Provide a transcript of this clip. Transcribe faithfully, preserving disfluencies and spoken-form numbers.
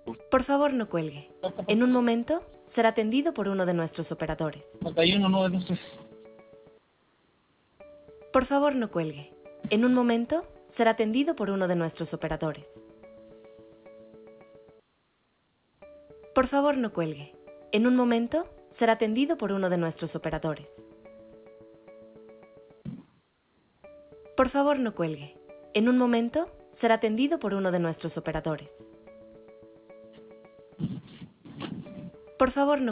Por favor, no cuelgue. En un momento será atendido por uno de nuestros operadores. treinta y uno, nueve dos tres. Por favor, no cuelgue. En un momento será atendido por uno de nuestros operadores. Por favor, no cuelgue. En un momento será atendido por uno de nuestros operadores. Por favor, no cuelgue. En un momento será atendido por uno de nuestros operadores. Por favor, no